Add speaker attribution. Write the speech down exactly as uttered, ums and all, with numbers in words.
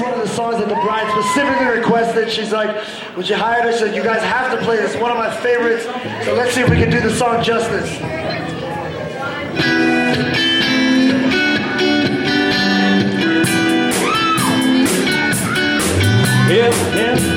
Speaker 1: one of the songs that the bride specifically requested. She's like, would you hire us? So you guys have to play this. One of my favorites. So let's see if we can do the song justice.
Speaker 2: Yeah, yeah.